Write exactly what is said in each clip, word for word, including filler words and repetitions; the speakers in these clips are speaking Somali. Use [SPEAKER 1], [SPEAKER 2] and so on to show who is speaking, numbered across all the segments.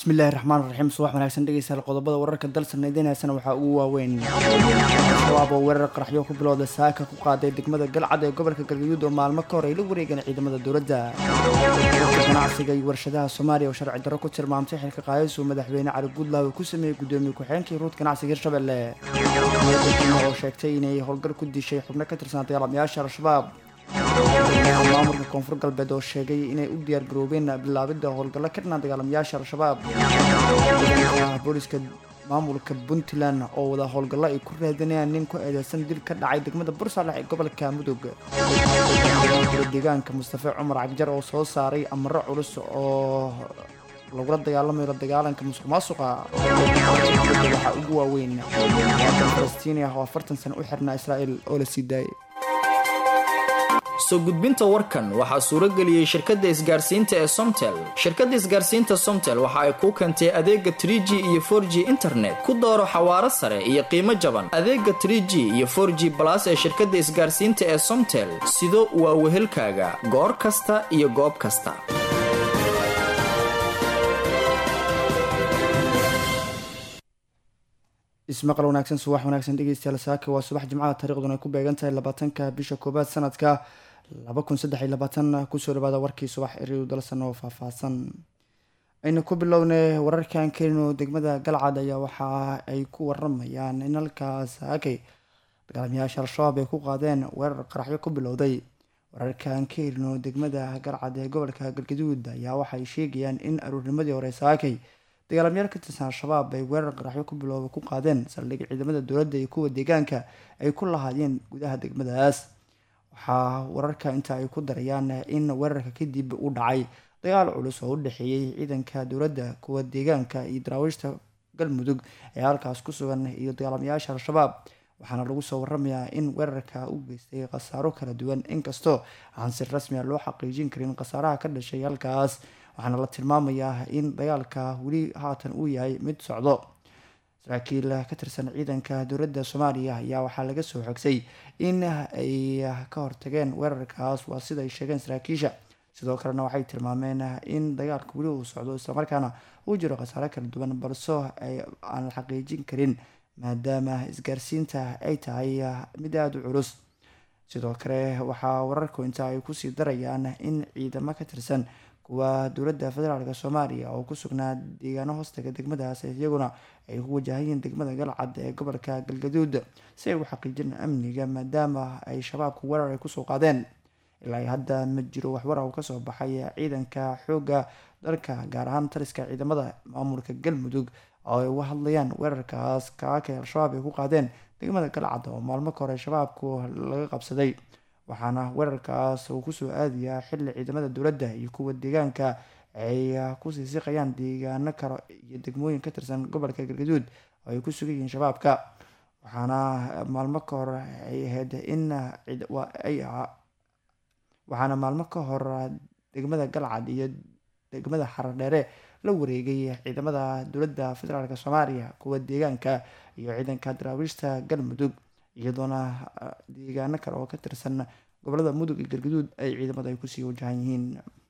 [SPEAKER 1] bismillaahi raxmaani raxiim subax wanaagsan dhegeystayaal qodobada wararka dalsan idinaysan waxaa ugu waaweyn shabaab oo weerar qaraxyo ku bilowday saaka ku qaaday degmada galcad ee gobolka galgaduud oo maalmo ka hor ay la wareegeen ciidamada dowladda ganacsiga iyo warshadaha Soomaaliya oo sharci darro ku tilmaamtay xilka qaadaysu madaxweyne Cali Guudlaawe ku sameeyay gudoomiye ku-xigeenkii ruud ganacsiga Hirshabelle oo sheegtay inay howlgal ku dishay xubno ka tirsan dagaalamayaasha al-shabaab maamulka koonfur galbeed oo sheegay inay u diyaar garoobeen bilaabidda howlgallo ka dhanaa dagaalamayaasha al-shabaab booliska maamulka Puntland oo wada howlgallo ay ku raadinayaan nin ku eedeysan dil ka dhacay degmada Bursaax ee gobolka Mudug deegaanka Mustafa Cumar Cagjar oo soo saaray amaro culus oo lagula dagaalamayo la dagaalanka musuqmaasuqa waxa ugu waaweyn Palestine oo afartan sano u xirnaa Israa'iil oo la sii daayay
[SPEAKER 2] soo gudbinta warkan waxaa suuro geliyay shirkadda isgaarsiinta ee Somtel. Shirkadda isgaarsiinta Somtel waxa ay ku keentay adeega three G iyo four G internet ku dooro xawaare sare iyo qiimo jaban. Adeega three G iyo four G plus ee shirkadda isgaarsiinta ee Somtel sido waa wehelkaaga goor kasta iyo goob kasta.
[SPEAKER 1] ismaqal wanaagsan subax wanaagsan dhegeystayaal saaka waa subax jimcaha taariikhduna ay ku beegan tahay labaatanka bisha koobaad sanadka laba kun saddex iyo labaatan kusoo dhawaada warkii subax eriyo dalsan oo faahfaahsan ayna ku bilownay wararkan keeno degmada galcad ayaa waxa ay ku waramayaan in halkaas saakay dagaalamayaasha al-shabaab ay ku qaadeen weerar qaraxyo ku bilowday wararkan keeno degmada galcad ee gobolka galgaduud ayaa waxay sheegayaan in aruurnimadii hore saakay dagaalamayaal ka tirsan al-shabaab ay weerar qaraxyo ku bilowday ku qaadeen saldhig ciidamada dowladda iyo kuwa deegaanka ay ku lahaayeen gudaha degmadaas waxaa wararka inta ay ku darayaan in weerarka kadib uu dhacay dagaal culus oo u dhexeeyay ciidanka dowladda kuwa deegaanka iyo daraawiishta galmudug ee halkaas ku sugan iyo dagaalamayaasha al-shabaab waxaana lagu soo waramayaa in weerarka u geystay khasaaro kala duwan inkastoo aan si rasmi ah loo xaqiijin karin khasaaraha ka dhashay halkaas waxaana la tilmaamayaa in dagaalka weli haatan uu yahay mid socdo saraakiil ka tirsan ciidanka dowladda Soomaaliya ayaa waxaa laga soo xogsay in ay ka hortageen weerarkaas waa sida ay sheegeen saraakiisha sidoo kalena waxay tilmaameen in dagaalka weli uu socdo isla markaana uu jiro khasaare kala duwan balse aan la xaqiijin karin maadaama isgaarsiinta ay tahay mid aada u culus sidoo kale waxaa wararku inta ay kusii darayaan in ciidamo ka tirsan kuwa dowladda federaalka Soomaaliya oo ku sugnaa deegaano hoostaga degmadaas iyaguna ay ku wajahayeen degmada galcad ee gobolka galgaduud si ay u xaqiijin amniga maadaama ay shabaabku weerar ay kusoo qaadeen ilaa hadda ma jiro wax warar ka soo baxay ciidanka xooga dalka gaar ahaan taliska ciidamada maamulka galmudug oo ay uga hadlayaan weerarkaas kaaka al-shabaab ay ku qaadeen degmada galcad oo maalmo ka hore shabaabku laga qabsaday waxaana weerarkaas uu kusoo aadayaa xilli ciidamada dowladda iyo kuwa deegaanka ay kusii siqayaan deegaano kale iyo degmooyin ka tirsan gobolka galgaduud oo ay ku sugan yihiin shabaabka waxaana maalmo ka hor ay ahayd in waxaana maalmo ka hor degmada galcad iyo degmada xaradheere la wareegay ciidamada dowladda federaalka Soomaaliya kuwa deegaanka iyo ciidanka daraawiishta galmudug iyadoona deegaano kale oo ka tirsan gobolada mudug iyo galgaduud ay ciidamada ay kusii wajahan yihiin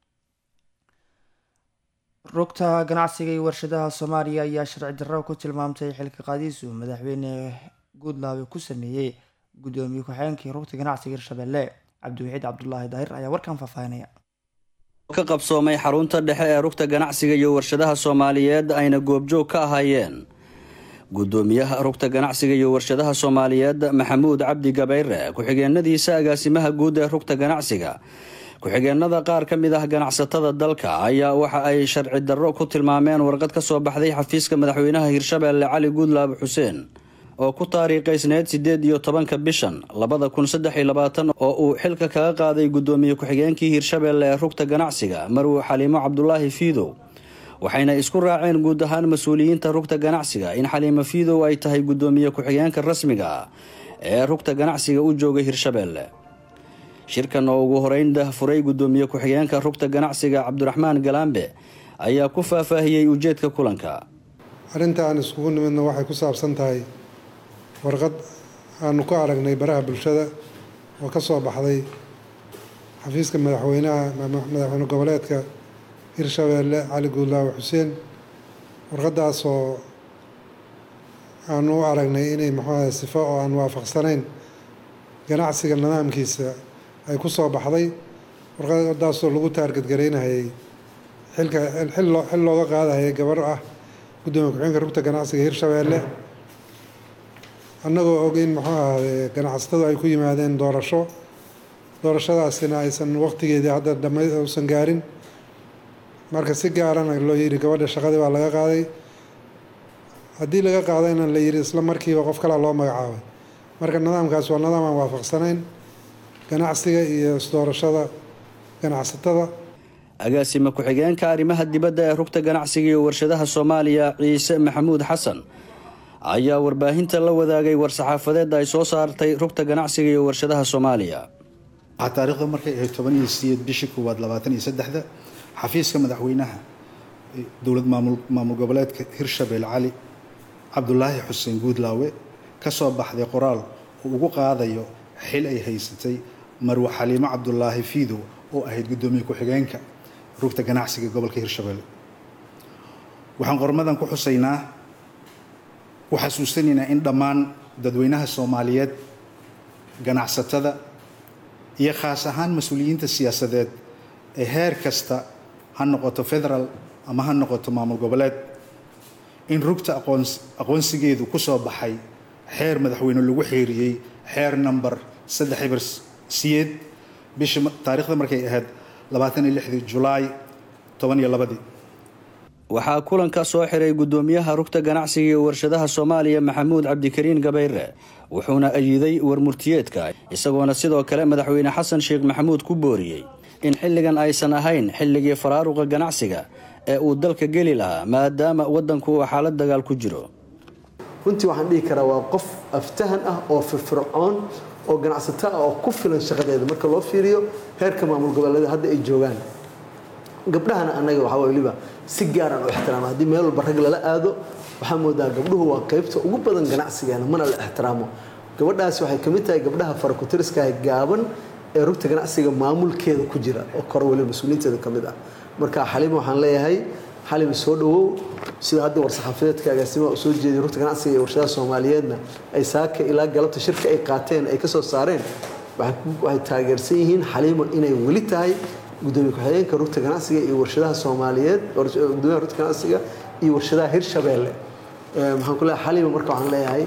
[SPEAKER 1] rugta ganacsiga iyo warshadaha Soomaaliya ayaa sharci darro ku tilmaamtay xilka qaadisu madaxweyne Guudlaawe ku sameeyay gudoomiye ku-xigeenkii rugta ganacsiga Hirshabelle Cabdiwaxiid Cabdullaahi Daahir ayaa warkan faahfaahinaya
[SPEAKER 3] ka qabsoomay xarunta dhexe ee rugta ganacsiga iyo warshadaha Soomaaliyeed ayna goobjoog ka ahaayeen gudoomiyaha rugta ganacsiga iyo warshadaha Soomaaliyeed Maxamuud Cabdi Gabayre ku-xigeenadiisa agaasimaha guud ee rugta ganacsiga ku-xigeenada qaar ka mid ah ganacsatada dalka ayaa waxa ay sharci darro ku tilmaameen warqad ka soo baxday xafiiska madaxweynaha Hirshabelle Cali Guudlaawe Xuseen oo ku taariikhaysneed sideed iyo tobanka bishan labada kun saddex iyo labaatan oo uu xilka kaga qaaday gudoomiye ku-xigeenkii Hirshabelle ee rugta ganacsiga Marwo Xaliimo Cabdullaahi Fiidow waxayna isku raaceen guud ahaan mas-uuliyiinta rugta ganacsiga in Xaliimo Fiidow ay tahay gudoomiye ku-xigeenka rasmiga ee rugta ganacsiga u joogay Hirshabelle shirkan oo ugu horeyn daahfuray gudoomiye ku-xigeenka rugta ganacsiga Cabdiraxmaan Galaambe ayaa ku faahfaahiyay ujeedka kulanka
[SPEAKER 4] arinta aan iskugu nimidna waxay ku saabsan tahay warqad aanu ku aragnay baraha bulshada oo ka soo baxday xafiiska madaxweynaha madaxweyne goboleedka Hirshabelle Cali Guudlaawe Xuseen warqadaasoo aanu u aragnay inay muxuuaha sifo oo aan waafaqsanayn ganacsiga nidaamkiisa ay ku soo baxday. warqadaasoo lagu taargadgaraynahayay xilka xil loo xil looga qaadahayay gabar ah guddoomiye ku-xigeenka rugta ganacsiga Hirshabeelle, annagoo og in muxuu ahaade ganacsatadu ay ku yimaadeen doorasho doorashadaasina aysan waqtigeedii hadda dhamay uusan gaarin. marka si gaarana loo yidhi gabadha shaqadii baa laga qaaday. haddii laga qaadayna la yidhi isla markiiba qof kalea loo magacaabay. marka nidaamkaas waa nidaam aan waafaqsanayn ganacsiga iyo isdoorashada ganacsatada.
[SPEAKER 3] agaasima ku-xigeenka arrimaha dibadda ee rugta ganacsiga iyo warshadaha Soomaaliya Ciise Maxamuud Xasan ayaa warbaahinta la wadaagay war-saxaafadeed ay soo saartay rugta ganacsiga iyo warshadaha Soomaaliya.
[SPEAKER 5] taariikhda markay ahayd toban iyo sideed bishii koowaad labaatan iyo saddex xafiiska madaxweynaha dowlad maamul maamul goboleedka Hirshabeelle Cali Cabdulaahi Xuseen Guudlaawe ka soo baxday qoraal uu ugu qaadayo xil ay haysatay Marwa Xaliimo Cabdulaahi Fiido oo ahayd guddoomiye ku-xigeenka rugta ganacsiga gobolka Hirshabeelle. waxaan qormadan ku xusaynaa ku xasuusinaynaa in dhammaan dadweynaha Soomaaliyeed ganacsatada iyo khaas ahaan mas'uuliyiinta siyaasadeed ee heer kasta ha noqoto federal ama ha noqoto maamul goboleed in rugta aqoonsigeedu ku soo baxay xeer madaxweyne lagu xeeriyey xeer number saddex ibir siyeed bishii taariikhda markay ahayd labaatan iyo lixdii Julaay toban iyo labadii.
[SPEAKER 3] waxaa kulanka soo xiray guddoomiyaha rugta ganacsiga iyo warshadaha Soomaaliya Maxamuud Cabdikariin Gabayre wuxuuna ayiday warmurtiyeedka isagoona sidoo kale madaxweyne Xasan Sheekh Maxamuud ku booriyay in xilligan aysan ahayn xilligii faraaruqa ganacsiga ee uu dalka geli lahaa maadaama wadanku uu xaalad dagaal ku jiro.
[SPEAKER 6] runtii waxaan dhihi karaa waa qof aftahan ah oo firfircoon oo ganacsato ah oo ku filan shaqadeeda marka loo fiiriyo heerka maamul goboleedka hadda ay joogaan. gabdhahana anaga waxa waliba si gaar ah u ixtiraam hadii meel walba rag lala aado waxa moodaa gabdhuhu waa qaybta ugu badan ganacsigeena mana la ixtiraamo. gabadhaas waxay kamid tahay gabdhaha farakutiriska ah gaaban ee rugta ganacsiga maamulkeeda ku jira oo kor wali mas'uuliyiinteeda kamid ah. marka Xaliimo waxaan leeyahay Xaliimo soo dhawow sida hadda war-saxaafadeedka agaasima oo soo jeediyay rugta ganacsiga iyo warshadaha Soomaaliyeedna ay saaka ilaa galabta shirka ay qaateen ay ka soo saareen waxay taageersan yihiin Xaliimo inay wali tahay gudoomiye ku-xigeenka rugta ganacsiga iyo warshadaha Soomaaliyeed gudoomiyaha rugta ganacsiga iyo warshadaha Hirshabeelle. maxaan ku leeyahay Xaliimo marka waxaan leeyahay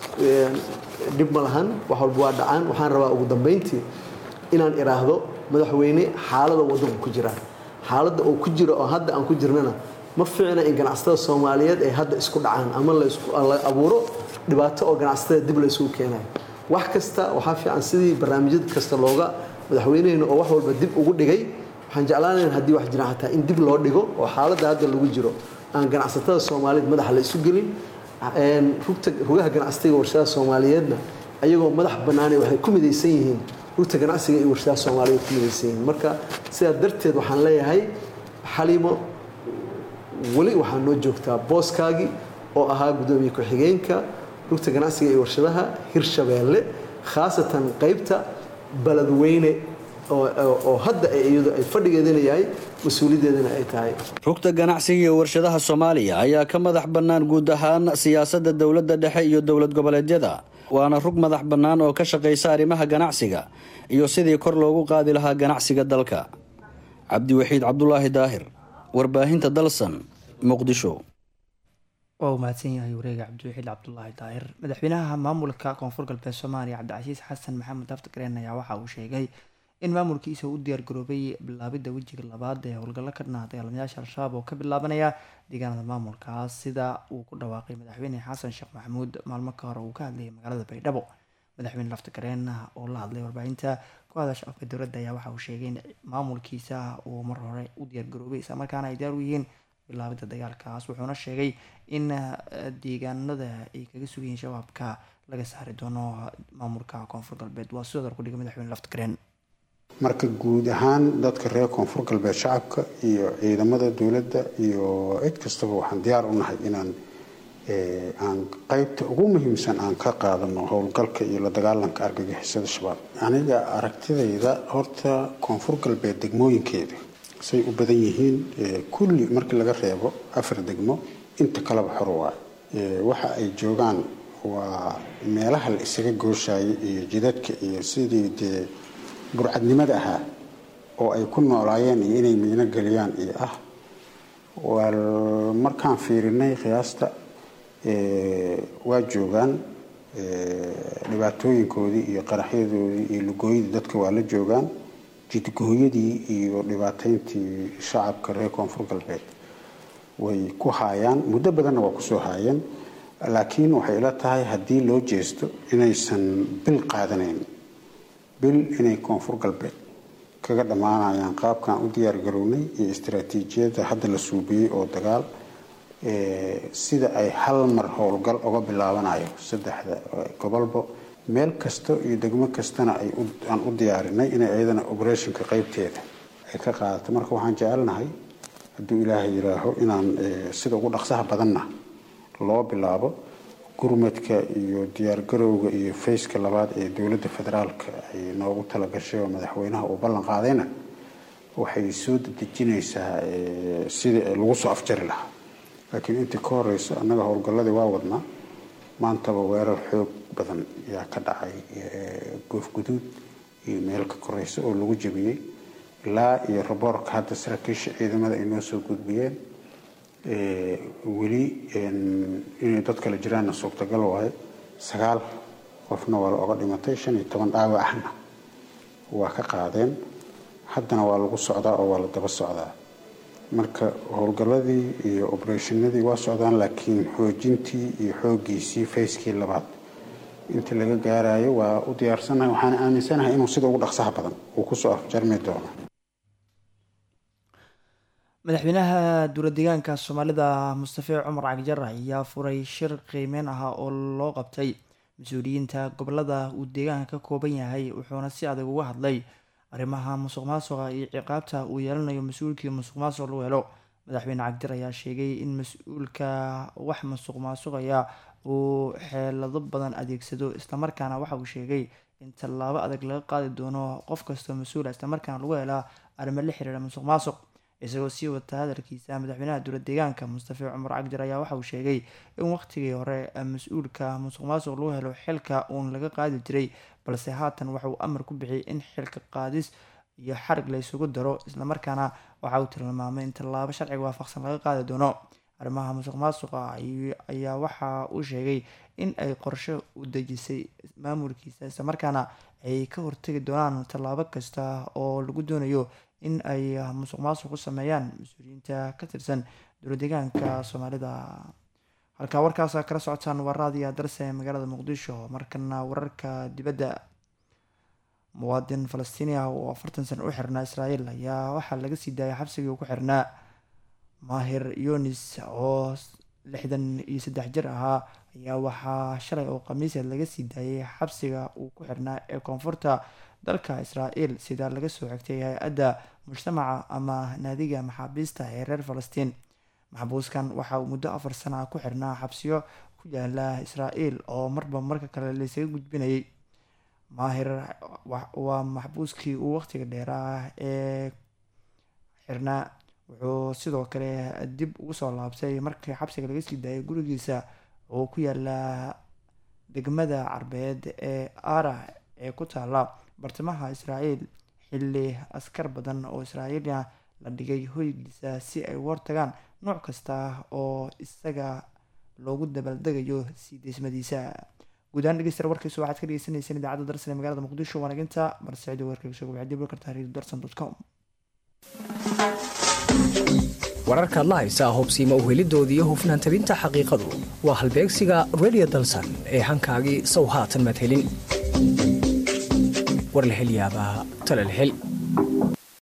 [SPEAKER 6] dib ma lahan wax walba waa dhacaan. waxaan rabaa ugu dambeyntii inaan iraahdo madaxweyne xaalada wadanku ku jira xaalada uu ku jiro oo hadda aan ku jirnana ma fiicna in ganacsatada Soomaaliyeed ay hadda isku dhacaan ama la isku abuuro dhibaato oo ganacsatada dib la isugu keenayo. wax kasta waxa fiican sidii barnaamijyada kasta looga madaxweynaheena oo wax walba dib ugu dhigay waxaan jeclaanayn haddii wax jira xataa in dib loo dhigo oo xaalada hadda lagu jiro aan ganacsatada Soomaaliyeed madaxa la isu gelin. een rugta rugaha ganacsiga warshadaha Soomaaliyeedna ayagoo madax banaanay waxay ku midaysan yihiin rugta ganacsiga iyo warshadaha Soomaaliyeed ku midaysan yihiin. marka sidaa darteed waxaan leeyahay Xaliimo wali waxaa noo joogtaa booskaagii oo ahaa gudoomiye ku-xigeenka rugta ganacsiga iyo warshadaha Hirshabeelle khaasatan qaybta baladweyne oo hadda iyadu ay fadhigeedana yahay mas'uuliyadeedana ay tahay.
[SPEAKER 3] rugta ganacsiga iyo warshadaha Soomaaliya ayaa ka madax bannaan guud ahaan siyaasadda dawladda dhexe iyo dawlad goboleedyada waana rug madax bannaan oo ka shaqeysa arrimaha ganacsiga iyo sidii kor loogu qaadi lahaa ganacsiga dalka. Cabdiwaxiid Cabdulaahi Daahir warbaahinta Dalsan Muqdisho.
[SPEAKER 1] oo mahadsan yahay wareega Cabdiwaxiid Cabdulaahi Daahir. madaxweynaha maamulka Koonfur Galbeed Soomaaliya Cabdicasiis Xasan Maxamed Aftagreen ayaa waxa uu sheegay in maamulkiisa uu diyaar garoobay bilaabida wajiga labaad ee howlgalla ka dhanaa dagaalamayaasha Al-Shabaab oo ka bilaabanaya deegaanada maamulkaas sida uu ku dhawaaqay madaxweyne Xasan Sheekh Maxamuud maalmo ka hor uu ka hadlayay magaalada Baydhabo. madaxweyne Aftagreen oo la hadlay warbaahinta ku hadasha afka dowladda ayaa waxa uu sheegay in maamulkiisa uu mar hore u diyaar garoobay isla markaana ay diyaar u yihiin bilaabida dagaalkaas. wuxuuna sheegay in deegaanada ay kaga sugan yihiin shabaabka laga saari doono maamulka Koonfur Galbeed. waa sidoo kale ku dhigay madaxweyne Aftagreen.
[SPEAKER 7] marka guud ahaan dadka reer Koonfur Galbeed shacabka iyo ciidamada dawladda iyo cid kastaba waxaan diyaar u nahay inaan ee aan qaybta ugu muhiimsan aan ka qaadano howlgalka iyo la dagaalanka argagixisada shabaab. aniga aragtidayda horta Koonfur Galbeed degmooyinkeeda say u badan yihiin kulli markii laga reebo afar degmo inta kaleba xor waa waxa ay joogaan waa meelaha la isaga gooshayay iyo jidadka iyo sidii dee burcadnimada ahaa oo ay ku noolaayeen iyo inay miino geliyaan iyo ah wal markaan fiirinay qiyaasta waa joogaan dhibaatooyinkoodii iyo qaraxyadoodii iyo lugooyadii dadka waa la joogaan jidgooyadii iyo dhibaatayntii shacabka reer koonfur galbeed way ku haayaan muddo badanna waa kusoo haayeen laakiin waxay ila tahay haddii loo jeesto inaysan bil qaadanayn bil inay koonfur galbeed kaga dhammaanayaan qaabkan u diyaar garownay iyo istaraatiijiyadda hadda la suubiyey oo dagaal sida ay hal mar howlgal uga bilaabanayo saddexda gobolba meel kasta iyo degmo kastana ay aan u diyaarinay inay ayadana operationka qaybteeda ay ka qaadato marka waxaan jecelnahay hadduu ilaahay yiraaho inaan sida ugu dhaqsaha badanna loo bilaabo gurmadka iyo diyaargarowga iyo fayska labaad ee dowladda federaalka ay noogu talagashay oo madaxweynaha uu ballan qaadayna waxay soo dedejinaysaa sidii lagu soo afjari lahaa laakiin intii ka horeyso annaga howlgalladii waa wadnaa maantaba weerar xoog badan ayaa ka dhacay goof guduud iyo meel ka koreysa oo lagu jabiyey ilaa iyo raboorka hadda saraakiisha ciidamada ay noo soo gudbiyeen weli inay dad kale jiraanna suurtagal waaye sagaal qofna waa la oga dhimatay shan iyo toban dhaawac ahna waa ka qaadeen haddana waa lagu socdaa oo waa la daba socdaa marka howlgalladii iyo operationadii waa socdaan laakiin xoojintii iyo xooggiisii fayskii labaad inta laga gaarayo waa u diyaarsanahay waxaan aaminsanahay inuu sida ugu dhaqsaha badan uu kusoo afjarmi doono
[SPEAKER 1] madaxweynaha dowlad deegaanka soomaalida mustafe cumar cagjar ayaa furay shir qiimeyn ah oo loo qabtay mas-uuliyiinta gobolada uu deegaanka ka kooban yahay wuxuuna si adag uga hadlay arrimaha musuq maasuqa iyo ciqaabta uu yeelanayo mas-uulkii musuq maasuq lagu helo madaxweyne cagjar ayaa sheegay in mas-uulka wax musuq maasuqaya uu xeelado badan adeegsado islamarkaana waxa uu sheegay in tallaabo adag laga qaadi doono qof kastoo mas-uula islamarkaana lagu helaa arrimo la xiriira musuq maasuq isagoo sii wata hadalkiisa madaxweynaha dowlad deegaanka mustafe cumar cagjar ayaa waxa uu sheegay in waqtigii hore mas-uulka musuq maasuq lagu helo xilka uun laga qaadi jiray balse haatan waxa uu amar ku bixiyay in xilka qaadis iyo xarig la isugu daro islamarkaana waxa uu tilmaamay in tallaabo sharciga waafaqsan laga qaadi doono arrimaha musuq maasuqa ayaa waxa uu sheegay in ay qorshe u dejisay maamulkiisa islamarkaana ay ka hortegi doonaan tallaabo kasta oo lagu doonayo in ay musuq maasuq ku sameeyaan mas-uuliyiinta ka tirsan dowlad deegaanka soomaalida halkaa warkaas kala socotaan waa raadiya darse magaalada muqdisho markana wararka dibadda muwaadin falastiini ah oo afartan sano u xirnaa israa'iil ayaa waxaa laga sii daayay xabsigii uu ku xirnaa maahir yunis oo lixdan iyo saddex jir ahaa ayaa waxaa shalay oo khamiiseed laga sii daayay xabsiga uu ku xirnaa ee koonfurta dalka israa'iil sida laga soo xigtay hay-adda mujtamaca ama naadiga maxaabiista ee reer falastiin maxbuuskan waxa uu muddo afar sana ku xirnaa xabsiyo ku yaala israa'iil oo marba marka kale laysaga gudbinayay maahir waa maxbuuskii uu waqtiga dheeraa ee xirnaa wuxuu sidoo kale dib ugu soo laabtay markii xabsiga laga sii daayay gurigiisa oo ku yaala degmada carbeed ee ara ee ku taala bartamaha israa'iil xilli askar badan oo israa'iila la dhigay hoygiisa si ay u hortagaan nooc kasta oo isaga loogu dabaaldegayo sii deysmadiisa guud ahaan dhegeystayaal warkiisa waxaad ka dhegeysaneyseen idaacadda darsan ee magaalada muqdisho wanaginta barsacido warkayga soo gobcay dib u kartaa radio darsan dot com
[SPEAKER 8] wararkaad la haysaa hubsiima uhelidoodii iyo hufnaan tabinta xaqiiqadu waa halbeegsiga radio dalsan ee hankaagii sow haatan maad helin war la hel yaabaa tala la hel